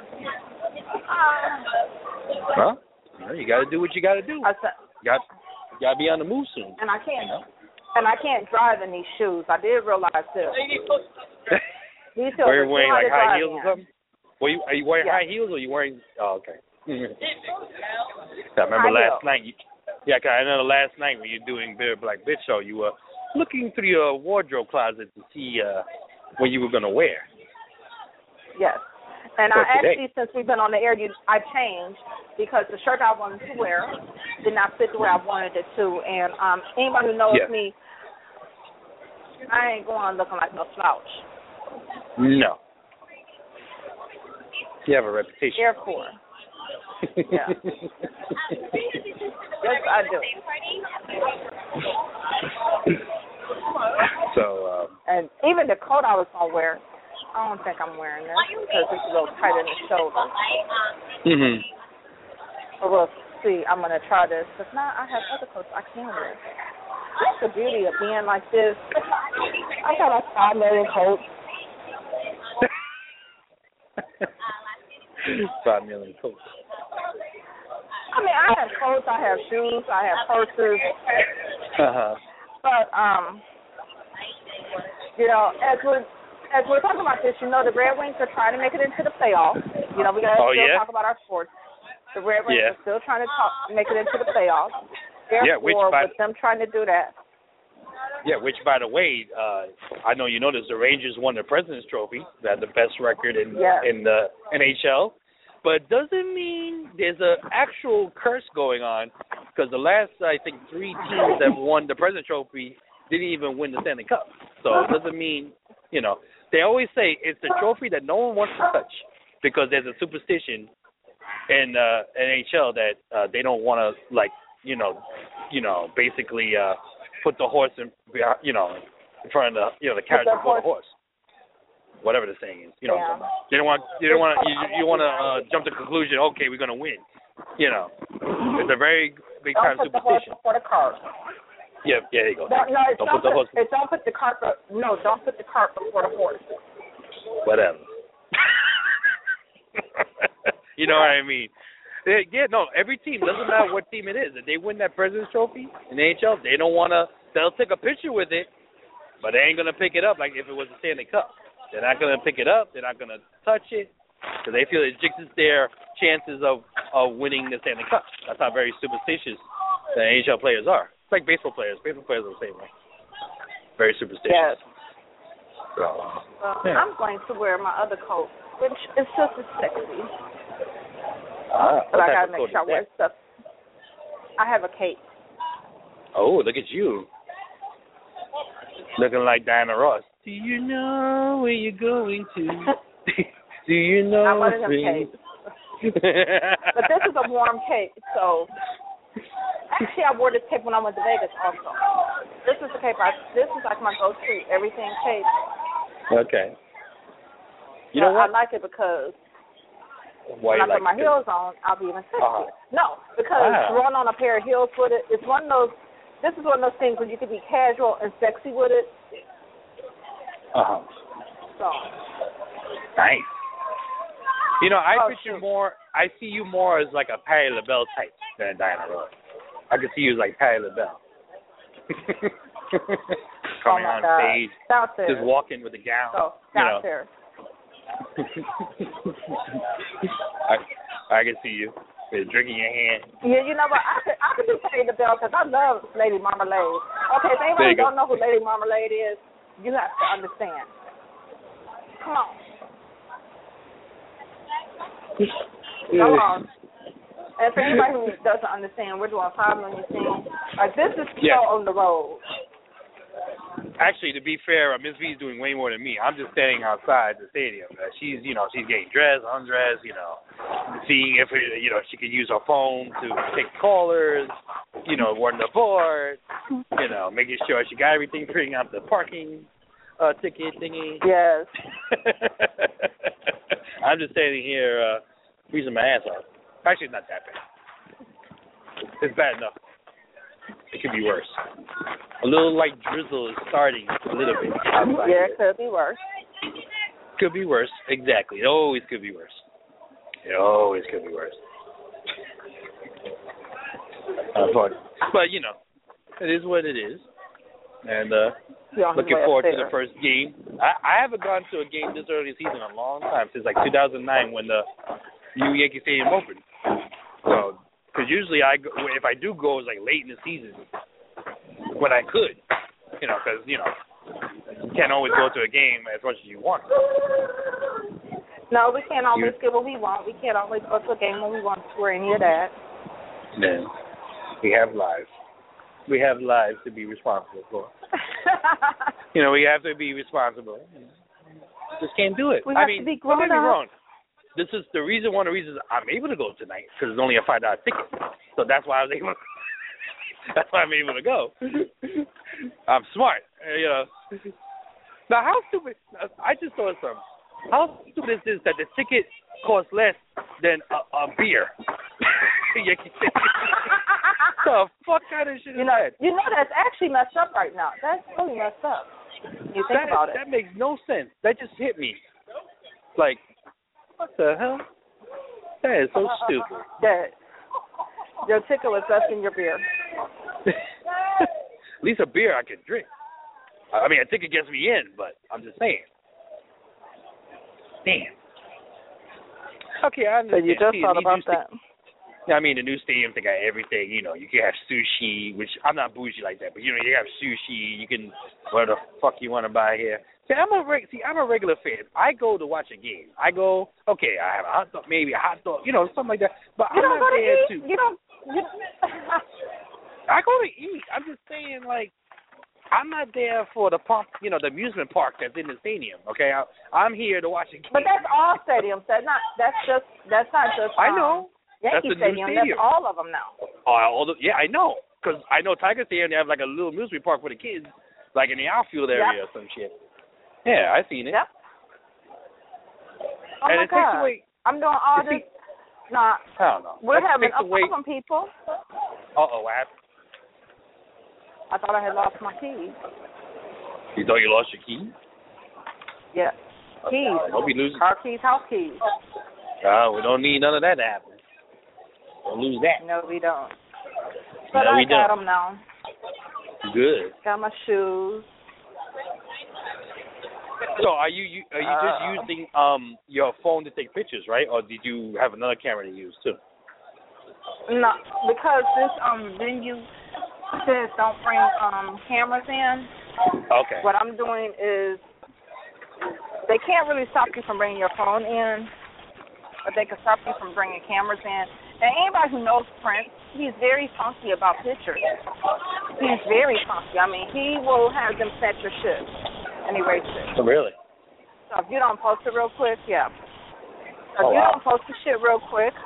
Well, you got to do what you got to do. I said, You got to be on the move soon. and I can't drive in these shoes. I did realize this. These shoes Are you are wearing too hard like to high drive heels in. or something? Are you wearing Yeah. high heels or are you wearing? Oh, okay. I remember last night. Cause I know last night when you're doing Bitter Black Bitch Show, you were looking through your wardrobe closet to see what you were gonna wear. Yes. And For I today. actually, since we've been on the air, I changed because the shirt I wanted to wear did not fit the way I wanted it to. And anybody who knows me, I ain't going looking like no slouch. No. You have a reputation. Therefore. Yeah. Yes, I do. So. And even the coat I was going to wear, I don't think I'm wearing this because it's a little tight in the shoulder. Mhm. But we'll see. I'm going to try this. If not, I have other coats I can wear. That's the beauty of being like this. I got like 5 million coats. 5 million coats. I mean, I have coats, I have shoes, I have purses. But you know, as we're talking about this, you know, the Red Wings are trying to make it into the playoffs. You know, we got to still talk about our sports. The Red Wings are still trying to make it into the playoffs. Therefore, with them trying to do that. Yeah, which, by the way, I know you noticed the Rangers won the President's Trophy. They had the best record in the NHL. But doesn't mean there's an actual curse going on because the last, I think, 3 teams that won the President's Trophy didn't even win the Stanley Cup. So it doesn't mean, you know, they always say it's the trophy that no one wants to touch because there's a superstition in NHL that they don't want to, like, basically put the horse in front of the carriage before the horse. Whatever the saying is, you know. Yeah. You don't want to jump to the conclusion. Okay, we're gonna win. You know, it's a very big time Don't put the superstition. horse before the cart. Yeah, there you go. Don't put the cart before the horse. Whatever. You know what I mean? Every team, doesn't matter what team it is, if they win that President's Trophy in the NHL, they don't want to. They'll take a picture with it, but they ain't gonna pick it up like if it was a Stanley Cup. They're not going to pick it up. They're not going to touch it because they feel it jinxes their chances of winning the Stanley Cup. That's how very superstitious the NHL players are. It's like baseball players. Baseball players are the same way. Very superstitious. Yes. So, I'm going to wear my other coat, which is just as sexy. But I got to make sure I wear stuff. I have a cape. Oh, look at you. Looking like Diana Ross. Do you know where you're going to? Do you know? I'm one of them capes. But this is a warm cape, so actually I wore this cape when I went to Vegas also. This is the cape this is like my go-to everything cape. Okay. You know what? I like it because Why when I you like put my it? heels on, I'll be even sexier. No, because throwing on a pair of heels with it, this is one of those things where you can be casual and sexy with it. So. Nice. You know, I see you more as like a Patti LaBelle type than Diana Ross. I could see you as like Patti LaBelle. Coming on stage, downstairs. just walking with a gown. So, downstairs. I can see you. with a drink in your hand. Yeah, you know what? I could be paying the bill because I love Lady Marmalade. Okay, if There anybody you go. don't know who Lady Marmalade is, you have to understand. Come on. Come on. And for anybody who doesn't understand, we're doing 5 million things. Like, this is still on the road. Actually, to be fair, Miss V is doing way more than me. I'm just standing outside the stadium. She's getting dressed, undressed, seeing if, she could use her phone to take callers, run the board, making sure she got everything, printing out the parking ticket thingy. Yes. I'm just standing here freezing my ass off. Actually, it's not that bad. It's bad enough. It could be worse. A little light drizzle is starting a little bit. Yeah, it could be worse. Could be worse. Exactly. It always could be worse. It always could be worse. But, it is what it is. And looking forward to the first game. I haven't gone to a game this early in the season in a long time, since like 2009 when the new Yankee Stadium opened. So, because usually if I do go, it's like late in the season when I could, because, you can't always go to a game as much as you want. No, we can't always get what we want. We can't always go to a game when we want to or any of that. No. We have lives. We have lives to be responsible for. We have to be responsible. Just can't do it. We have to be grown don't get me up. wrong. This is one of the reasons I'm able to go tonight, because it's only a $5 ticket. So that's why I was able. That's why I'm able to go. I'm smart, Now, how stupid? I just thought something. How stupid is this that the ticket costs less than a beer? The fuck kind of shit is that? That's actually messed up right now. That's really messed up. You think about it. That makes no sense. That just hit me. Like, what the hell? That is so stupid. That your ticket was less than your beer. At least a beer I can drink. I mean, a ticket gets me in, but I'm just saying. Damn. Okay, I understand. So you just thought about that. I mean, the new stadium, they got everything. You can have sushi, which I'm not bougie like that, but you have sushi. You can whatever the fuck you want to buy here. See, I'm a regular fan. I go to watch a game. I go, okay, I have a hot dog, maybe a hot dog, something like that. But I'm not there to. I go to eat. I'm just saying, like, I'm not there for the pump, the amusement park that's in the stadium. Okay, I'm here to watch a game. But that's all stadiums. That's not just. I know. Yankee That's the Stadium. new stadium. That's all of them now. I know. Because I know Tiger Stadium, they have like a little amusement park for the kids, like in the outfield area or some shit. Yeah, I've seen it. Yep. Oh, and my it God. takes away. I'm doing all this. Nah. I don't know. We're That having takes a away. problem, people. Uh-oh, what happened? I thought I had lost my keys. You thought you lost your key? Yeah. Keys. Don't be losing. Car keys, house keys. We don't need none of that to happen. Don't lose that. No, we don't. But No, we I got don't. them now. Good. Got my shoes. So are you just using your phone to take pictures, right? Or did you have another camera to use too? No, because this venue says don't bring cameras in. Okay. What I'm doing is they can't really stop you from bringing your phone in, but they can stop you from bringing cameras in. And anybody who knows Prince, he's very funky about pictures. He's very funky. I mean, he will have them set your shit and erase it. Oh, really? So if you don't post it real quick, yeah. If you don't post the shit real quick,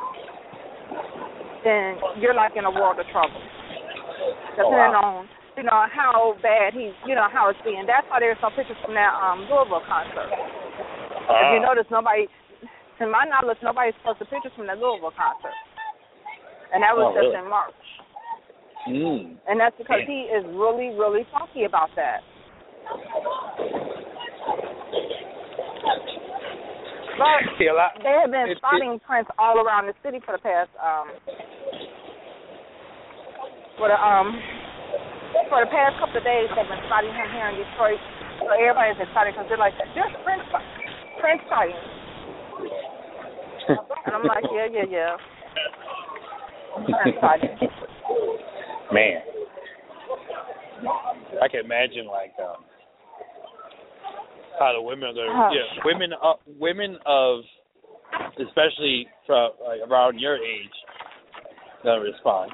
then you're like in a world of trouble. Depending on, how bad how it's being. That's why there's some pictures from that Louisville concert. If you notice, to my knowledge, nobody's posted pictures from that Louisville concert. And that was just in March. And that's because he is really, really funky about that. But they have been spotting Prince all around the city for the past couple of days. They've been spotting him here in Detroit. So everybody's excited because they're like, there's Prince sighting. And I'm like, yeah. Man, I can imagine like how the women are women of especially from like around your age gonna respond.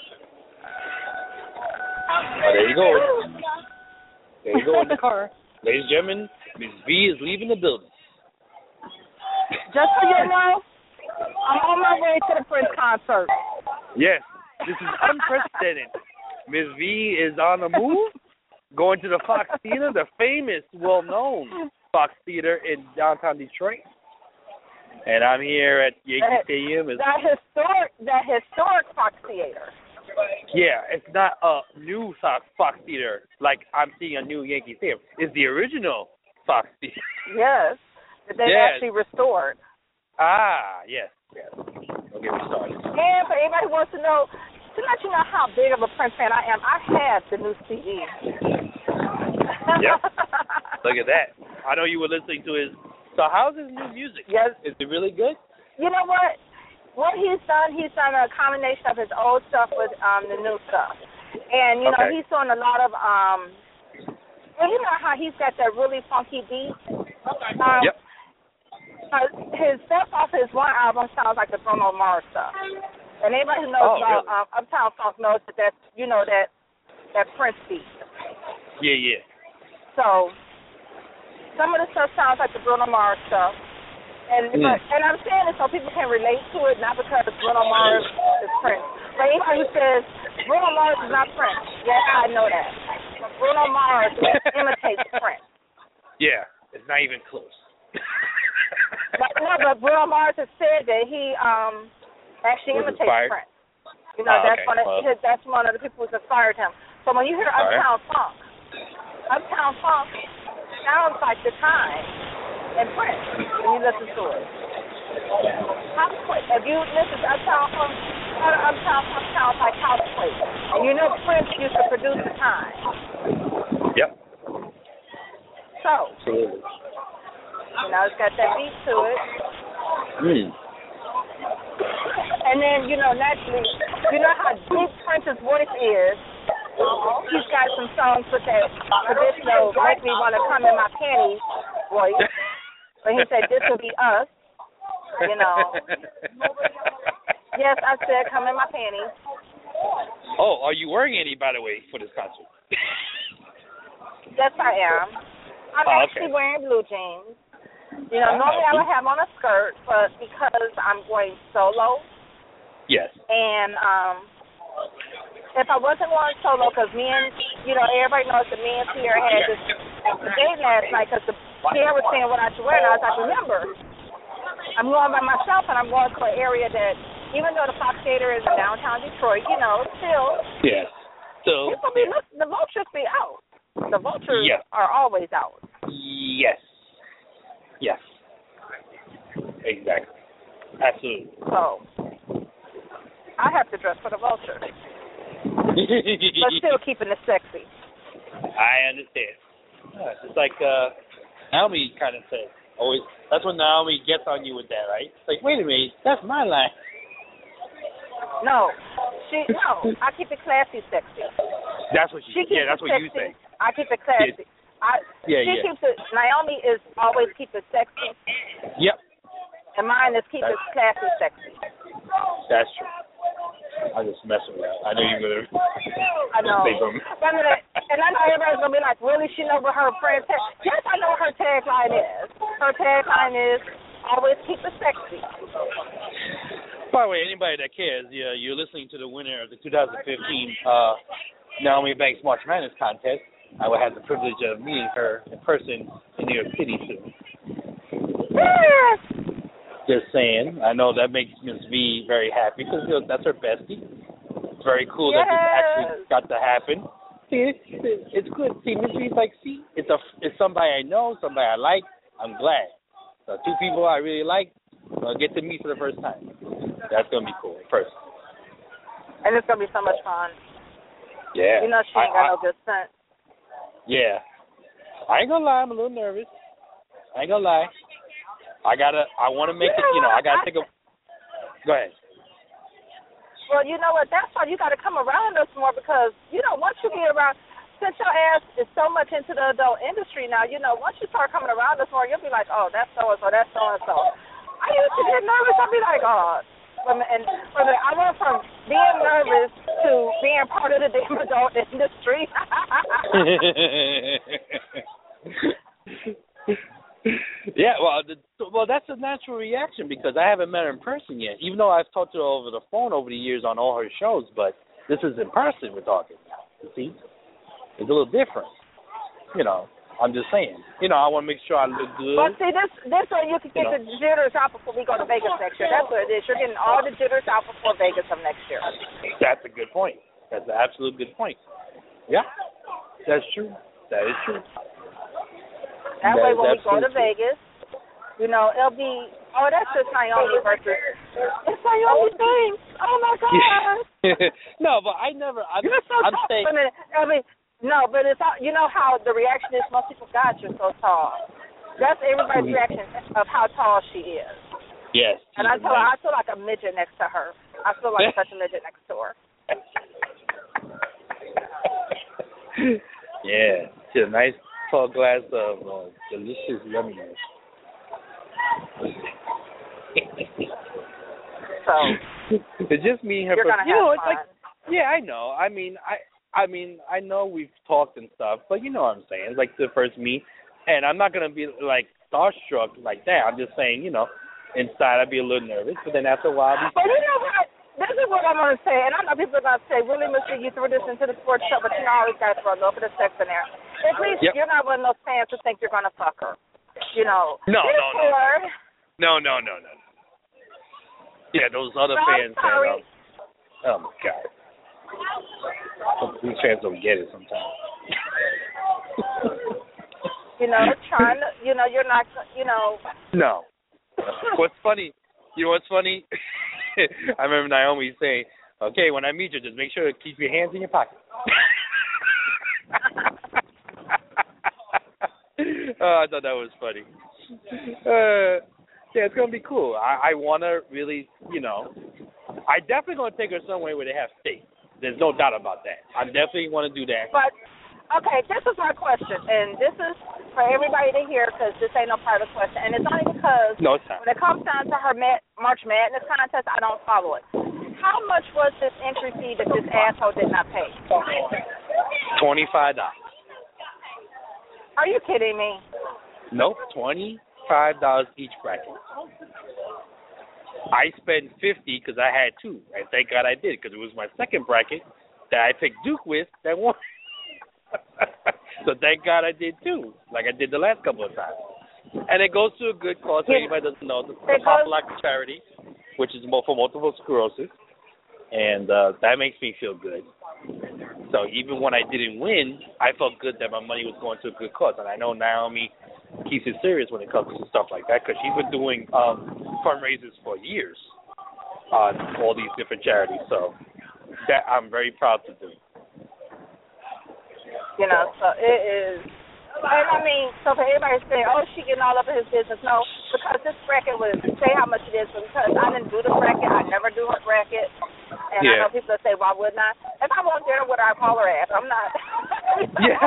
Oh, there you go. There you go in the car. Ladies and gentlemen, Ms. V is leaving the building. Just so you know, I'm on my way to the Prince concert. Yes, this is unprecedented. Ms. V is on the move, going to the Fox Theater, the famous, well-known Fox Theater in downtown Detroit. And I'm here at Yankee Stadium. That historic Fox Theater. Yeah, it's not a new Fox Theater like I'm seeing a new Yankee Stadium. It's the original Fox Theater. Yes, that they've actually restored. Ah, yes. Don't get me started. And for anybody who wants to know, to let you know how big of a Prince fan I am, I have the new CD. Yep. Look at that. I know you were listening to his. So how's his new music? Yes. Is it really good? You know what? What he's done a combination of his old stuff with the new stuff. And, you know, he's doing a lot of, well, you know how he's got that really funky beat? Yep. His stuff off his one album sounds like the Bruno Mars stuff. And anybody who knows about Uptown Funk knows that that's, you know, that Prince beat. Yeah. So, some of the stuff sounds like the Bruno Mars stuff. And I'm saying it so people can relate to it, not because Bruno Mars is Prince. But anybody who says Bruno Mars is not Prince, yes, I know that. But Bruno Mars imitates Prince. Yeah, it's not even close. but Bruno Mars has said that he actually imitates Prince. You know, that's one of the people who's inspired him. So when you hear Uptown Funk sounds like the time. And Prince, when you listen to it. If you listen to Uptown Funk sounds like Housequake. And you know Prince used to produce the time. Yep. So, you know, it's got that beat to it. And then, you know, naturally, you know how deep Prince's voice is. He's got some songs with that traditional make me want to come in my panties voice. But he said, this will be us, you know. Yes, I said, come in my panties. Oh, are you wearing any, by the way, for this concert? Yes, I am. I'm actually wearing blue jeans. You know, normally I would have on a skirt, but because I'm going solo. Yes. And if I wasn't going solo, because you know, everybody knows that me and Pierre had this date last night because Pierre was saying what I should wear, and I was like, remember, I'm going by myself, and I'm going to an area that, even though the Fox Theater is in downtown Detroit, you know, still, so the vultures be out. The vultures are always out. Yes. Exactly. Absolutely. So, I have to dress for the vultures. But still keeping it sexy. I understand. It's like Naomi kind of says, always. That's when Naomi gets on you with that, right? It's like, wait a minute, that's my line. No, I keep it classy, sexy. That's what that's what you say. I keep it classy. She keeps it. Naomi is always keep it sexy. Yep. And mine is keep it classy, sexy. That's true. I was just messing with you. I know you were going to say something. And I know everybody's going to be like, really? She know what her friend said? Yes, I know what her tagline is. Her tagline is, always keep it sexy. By the way, anybody that cares, you're listening to the winner of the 2015 Naomi Banks March Madness contest. I will have the privilege of meeting her in person in New York City soon. Yes! Just saying. I know that makes Ms. V very happy because that's her bestie. It's very cool that this actually got to happen. See, it's good. See, Ms. V's like, it's somebody I know, somebody I like. I'm glad. So two people I really like get to meet for the first time. That's going to be cool in person. And it's going to be so much fun. Yeah. You know she ain't got no good sense. Yeah. I ain't going to lie. I'm a little nervous. I ain't going to lie. I want to make it, I got to take a... Go ahead. Well, you know what? That's why you got to come around us more because, once you get around, since your ass is so much into the adult industry now, once you start coming around us more, you'll be like, oh, that's so-and-so, that's so-and-so. I used to get nervous. I'd be like, oh. I went from being nervous to being part of the damn adult industry. Yeah, well, that's a natural reaction because I haven't met her in person yet. Even though I've talked to her over the phone over the years on all her shows, but this is in person we're talking. You see, it's a little different. I'm just saying. I want to make sure I look good. But see, this way you can get the jitters out before we go to Vegas next year. That's what it is. You're getting all the jitters out before Vegas of next year. That's a good point. That's an absolute good point. Yeah, that's true. That is true. That way when we go to Vegas, it'll be, that's just Naomi versus, it's Naomi thing. Oh, my God. No, but I'm so I'm tall. saying. No, but it's all, how the reaction is most people, God, you're so tall. That's everybody's reaction of how tall she is. Yes. And I tell her, I feel like a midget next to her. I feel like such a midget next to her. Yeah. She's a nice tall glass of delicious lemonade. So it's just me and her. You're gonna have fun. Like, yeah, I know. I mean, I know we've talked and stuff, but you know what I'm saying. It's like the first meet, and I'm not gonna be like starstruck like that. I'm just saying, inside I'd be a little nervous, but then after a while, But you know what? This is what I'm gonna say, and I know people are gonna say, "Really, Mr. You threw this into the sports show," but I always got to throw a little bit of sex in there. At least you're not one of those fans who think you're gonna fuck her. No. Yeah, those other fans. Oh my God. These fans don't get it sometimes. Trying to, you're not, No. What's funny? You know what's funny? I remember Naomi saying, "Okay, when I meet you, just make sure to keep your hands in your pocket." Oh, I thought that was funny. Yeah, it's gonna be cool. I want to really, I definitely gonna take her somewhere where they have steak. There's no doubt about that. I definitely want to do that. But okay, this is my question, and this is for everybody to hear because this ain't no private question, and it's only because No, it's not. when it comes down to her March Madness contest, I don't follow it. How much was this entry fee that this asshole did not pay? $25. Are you kidding me? Nope, $25 each bracket. I spent $50 because I had two, and thank God I did because it was my second bracket that I picked Duke with that won. So thank God I did too, like I did the last couple of times. And it goes to a good cause. So anybody doesn't know, the Pop-Lock charity, which is for multiple sclerosis, and that makes me feel good. So even when I didn't win, I felt good that my money was going to a good cause. And I know Naomi keeps it serious when it comes to stuff like that because she's been doing fundraisers for years on all these different charities. So that I'm very proud to do. So it is. And I mean, so for everybody saying, "Oh, she getting all up in his business," no, because this bracket was say how much it is. But because I didn't do the bracket, I never do her bracket. And I know people that say, "Why wouldn't I?" If I wasn't there, would I call her ass? I'm not. Yeah.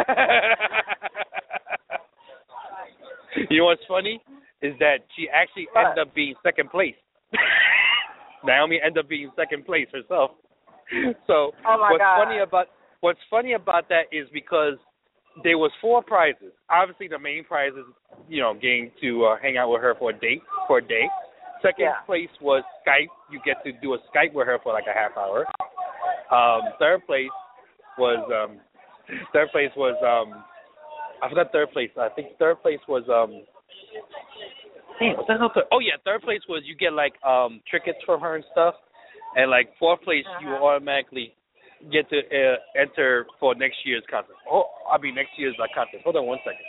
You know what's funny is that she actually ended up being second place. Naomi ended up being second place herself. So what's funny about that is because there was 4 prizes. Obviously, the main prize is, getting to hang out with her for a day. Second place was Skype. You get to do a Skype with her for like a half hour. Third place was I forgot third place. I think third place was what the hell? Third place was you get like trinkets from her and stuff, and like fourth place you automatically get to enter for next year's contest. Next year's contest. Hold on one second.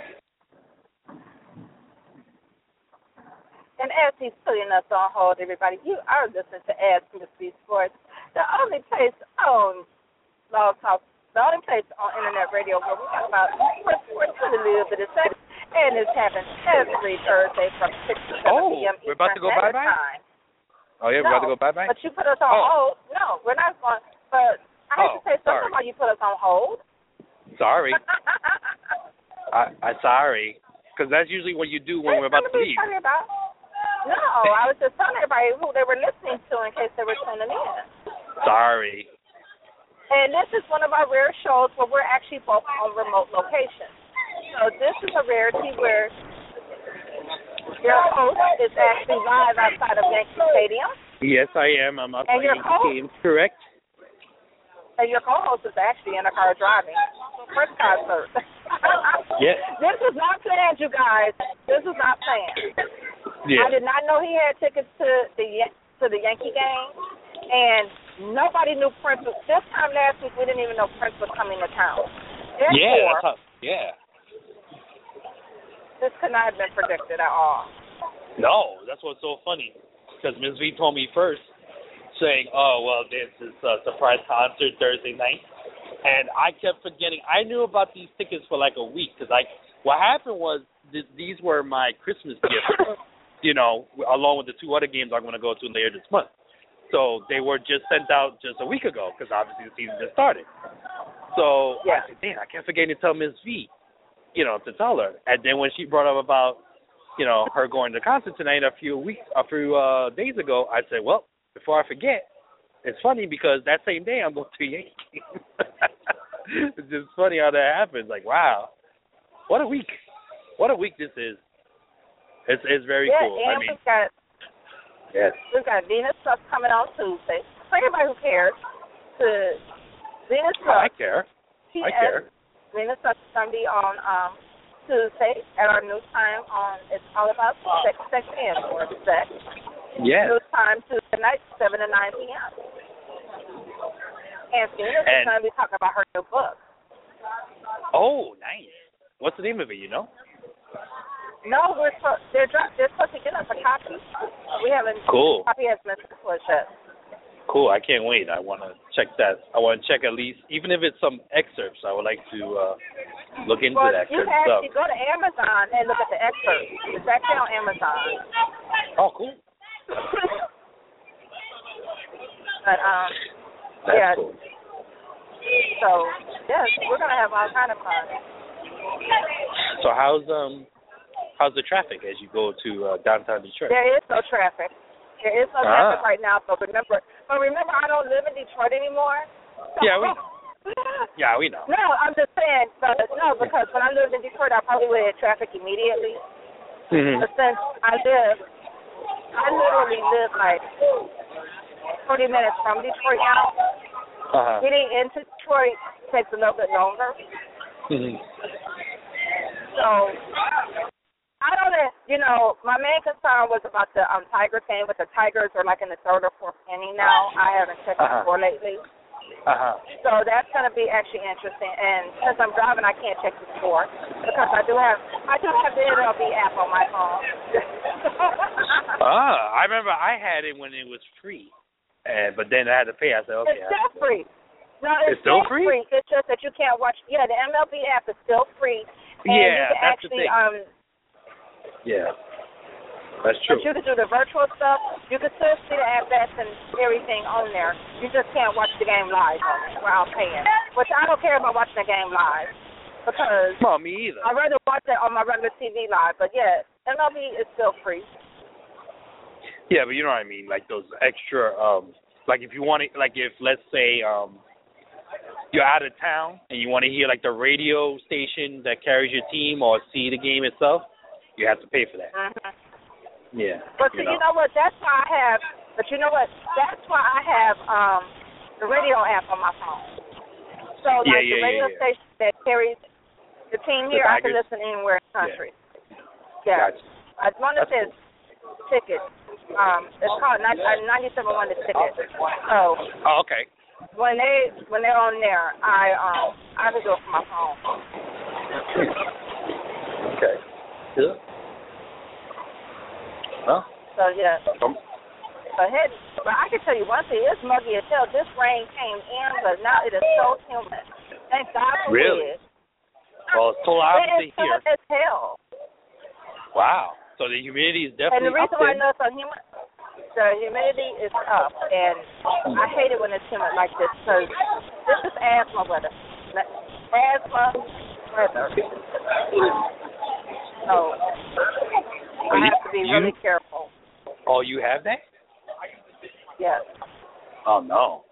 And as he's putting us on hold, everybody, you are listening to Ask Mr. Sports, the only place on Blog Talk, the only place on internet radio where we talk about sports with a little bit of sex, and it's happening every Thursday from 6 to 7 p.m. We're about to go bye-bye? Time. Oh, yeah, we're about to go bye-bye? But you put us on hold. No, we're not going. But I hate to say something about you put us on hold. Sorry. I'm sorry. Because that's usually what you do when we're about to leave. No, I was just telling everybody who they were listening to in case they were tuning in. Sorry. And this is one of our rare shows where we're actually both on remote locations. So this is a rarity where your host is actually live outside of Yankee Stadium. Yes, I am. I'm outside Yankee Stadium, correct. And your co-host is actually in a car driving. First concert. Yes. This is not planned, you guys. This is not planned. Yeah. I did not know he had tickets to the Yankee game, and nobody knew Prince was. This time last week, we didn't even know Prince was coming to town. Therefore, this could not have been predicted at all. No, that's what's so funny. Because Ms. V told me first, saying, oh, well, this is a surprise concert Thursday night. And I kept forgetting. I knew about these tickets for like a week. Because what happened was these were my Christmas gifts, along with the 2 other games I'm going to go to later this month. So they were just sent out just a week ago because obviously the season just started. So I said, damn, I can't forget to tell Ms. V, to tell her. And then when she brought up about, her going to concert tonight a few days ago, I said, well, before I forget, it's funny because that same day I'm going to Yankee. It's just funny how that happens. Like, wow, what a week! What a week this is. It's very cool. And we've got Venus stuff coming on Tuesday. For everybody who cares, Venus stuff. I care. Venus stuff is going to be on Tuesday at our new time on It's All About Sex and More Sex. Yes. New time Tuesday night, 7 to 9 p.m. And Venus is going to be talking about her new book. Oh, nice. What's the name of it, No, they're supposed to get us a copy. We haven't. Cool. Copy has been published yet. Cool. I can't wait. I want to check that. I want to check at least, even if it's some excerpts. I would like to look into that. You can actually go to Amazon and look at the excerpts. It's actually on Amazon. Oh, cool. But that's cool. So yes, we're gonna have all kind of fun. So how's the traffic as you go to downtown Detroit? There is no traffic. There is no traffic right now. But remember, I don't live in Detroit anymore. So, yeah, we know. No, I'm just saying, because when I lived in Detroit, I probably would have traffic immediately. Mm-hmm. But since I literally live like 40 minutes from Detroit now. Getting into Detroit takes a little bit longer. Mm-hmm. So, I don't, my main concern was about the Tigers game, but the Tigers are like in the 3rd or 4th inning now. I haven't checked the score lately. So that's going to be actually interesting. And since I'm driving, I can't check the score because I do have the MLB app on my phone. I remember I had it when it was free. But then I had to pay. I said, okay. It's still free. No, it's still free? It's just that you can't watch. Yeah, the MLB app is still free. And yeah, you can that's actually, the thing. Yeah. That's true. But you can do the virtual stuff. You can still see the at-bats and everything on there. You just can't watch the game live on it without paying. Which I don't care about watching the game live because me either. I'd rather watch it on my regular TV live. But, yeah, MLB is still free. Yeah, but you know what I mean, like those extra, like if you want to, like if, let's say, you're out of town and you want to hear like the radio station that carries your team or see the game itself, you have to pay for that. Mm-hmm. Yeah. But you know what? That's why I have. But you know what? That's why I have the radio app on my phone. So like the radio station that carries the team here, I can listen anywhere in the country. Yeah. Gotcha. As long as it's tickets. It's called 97.1 The Ticket. So. Oh, okay. When they're on there, I can do it from my phone. Okay. Yeah. Well. So yeah. But I can tell you one thing, it's muggy as hell. This rain came in, but now it is so humid. Thank God for really? it. Well, it's so opposite here. It's humid as hell. Wow. So the humidity is definitely And the reason why I know it's so humid, the humidity is up, and I hate it when it's humid like this because this is asthma weather. Asthma weather. So I have to be really careful. Oh, you have that? Yes. Oh, no.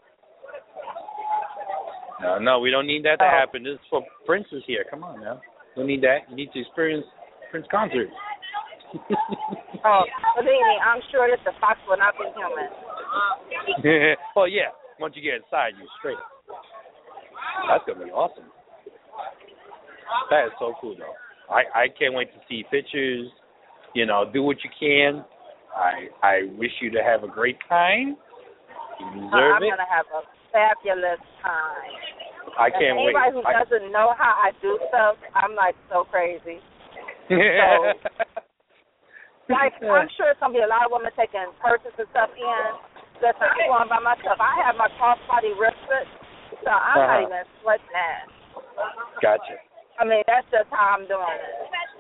No, we don't need that to happen. This is for Prince's here. Come on now. You don't need that. You need to experience Prince concert. Believe me, I'm sure that the fox will not be human. Well, yeah. Once you get inside, you're straight. That's going to be awesome. That is so cool, though. I can't wait to see pictures. You know, do what you can. I wish you to have a great time. You deserve it. I'm going to have a fabulous time. I can't wait. Anybody who doesn't know how I do stuff, I'm like so crazy. I'm sure it's going to be a lot of women taking purses and stuff in. Listen, I'm going by myself. I have my cross-body wristlet, so I'm not even sweating that. Gotcha. I mean, that's just how I'm doing it.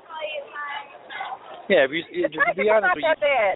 Yeah, just to be honest with you.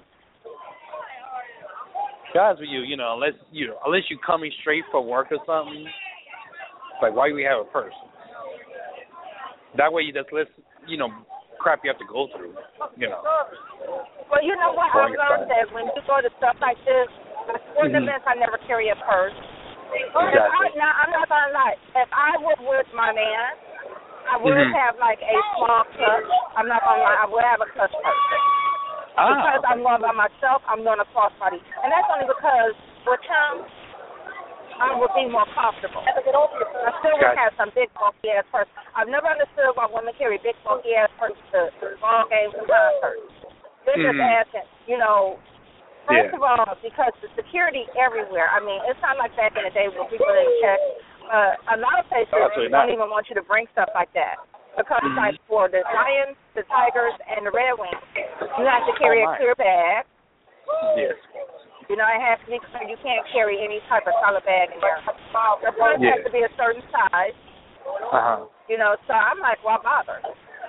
To be honest with you, unless you're coming straight from work or something, like why do we have a purse? That way you just less, crap you have to go through, Well, you know what I've learned that when you go to stuff like this, sporting events, I never carry a purse. Exactly. I'm not gonna lie. If I was with my man, I would have like a small clutch. I'm not gonna lie. I would have a clutch purse. Because I'm going by myself, I'm doing a crossbody. And that's only because with him, I would be more comfortable. I still would have some big, bulky-ass purses. I've never understood why women carry big, bulky-ass purses to ball games and concerts. They're just asking, first of all, because the security everywhere. I mean, it's not like back in the day when people didn't check. A lot of places don't even want you to bring stuff like that. Because like for the Lions, the Tigers, and the Red Wings, you have to carry a clear bag. Yes. It has to be clear. You can't carry any type of solid bag in there. The purse has to be a certain size. So I'm like, why bother?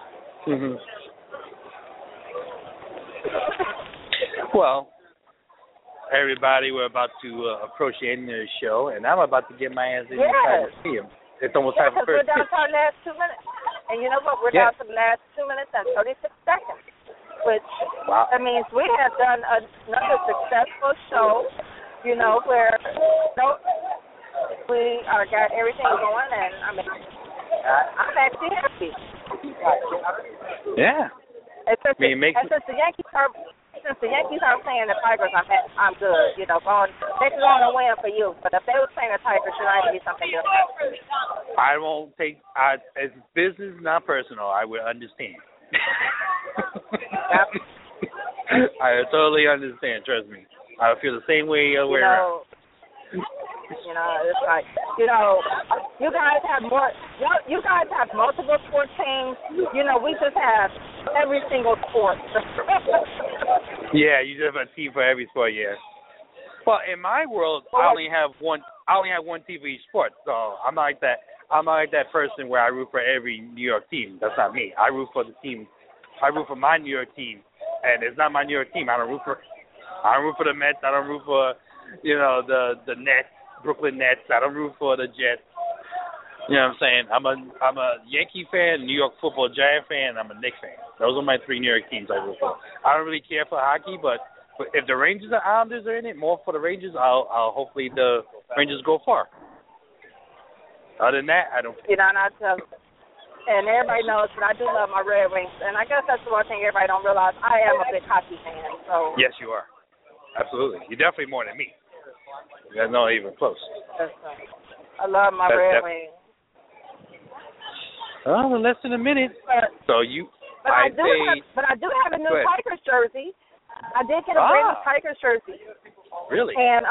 Well, everybody, we're about to approach the end of the show, and I'm about to get my ass in the museum. It's almost time for we're down to our last 2 minutes. And you know what? We're down to the last 2 minutes and 36 seconds, which means we have done another successful show, where we got everything going, and I mean, I'm actually happy. Yeah. And since the Yankees aren't playing the Tigers, I'm good. They're going to win for you. But if they were playing the Tigers, it might be something different. I won't take as business, not personal. I will understand. I totally understand. Trust me. I feel the same way way around. It's like you guys have more. You guys have multiple sport teams. We just have every single sport. Yeah, you just have a team for every sport. Yeah. Well, in my world, I only have one team for each sport. So I'm not like that. I'm not like that person where I root for every New York team. That's not me. I root for the team. I root for my New York team, and it's not my New York team. I don't root for the Mets. I don't root for the Nets, Brooklyn Nets. I don't root for the Jets. You know what I'm saying? I'm a Yankee fan, New York Football Giant fan, and I'm a Knicks fan. Those are my 3 New York teams I root for. I don't really care for hockey, but if the Rangers or Islanders are in it, more for the Rangers, I'll hopefully the Rangers go far. Other than that, I don't care. And everybody knows that I do love my Red Wings, and I guess that's the one thing everybody don't realize. I am a big hockey fan. So yes, you are. Absolutely. You're definitely more than me. That's not even close. I love my Red Wings. Oh, less than a minute. So you. But I do have a new Tigers jersey. I did get a brand new Tigers jersey. Really? And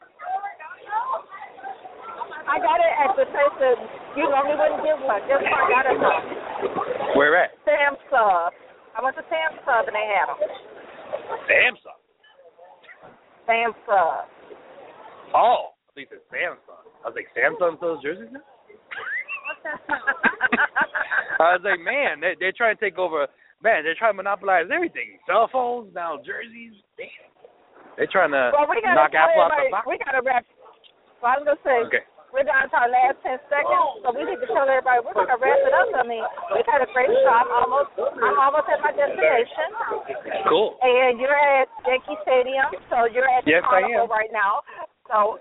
I got it at the place that you normally wouldn't give one. Just where I got it from. Where at? Sam's Club. I went to Sam's Club and they had them. Sam's Club? Sam's Club. Oh, I think it's Samsung. I was like, Samsung sells jerseys now? I was like, man, they're trying to take over. Man, they're trying to monopolize everything. Cell phones, now jerseys. Damn. They're trying to Well, we gotta knock tell Apple out the everybody, box. we gotta wrap. Well, I was gonna say. Okay. We're down to our last 10 seconds, so we need to tell everybody we're going to wrap it up. I mean, we've had a great show. I'm almost at my destination. Cool. And you're at Yankee Stadium, so you're at the Yes, I Carnival am. right now. So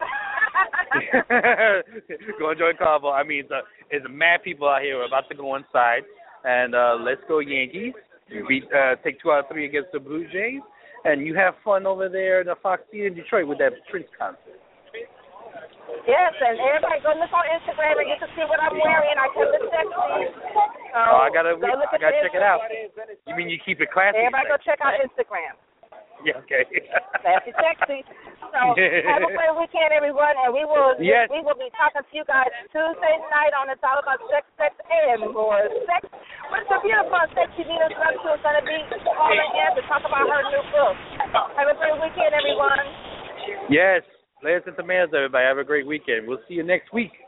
go enjoy Carnival. I mean, there's mad people out here. We're about to go inside, and let's go Yankees. Take 2 out of 3 against the Blue Jays, and you have fun over there in the Fox Theater in Detroit with that Prince concert. yes, and everybody go look on Instagram and you can see what I'm wearing. I kept it sexy. So I gotta check it out. Instagram. You mean you keep it classy? Everybody go check out Instagram. Yeah, okay. Classy sexy. So have a great weekend, everyone, and we will be talking to you guys Tuesday night on It's All About Sex, and More Sex. What's the beautiful and sexy Nina's Rupture is going to be calling in to talk about her new book. Have a great weekend, everyone. Yes. Layers and tomatoes, everybody. Have a great weekend. We'll see you next week.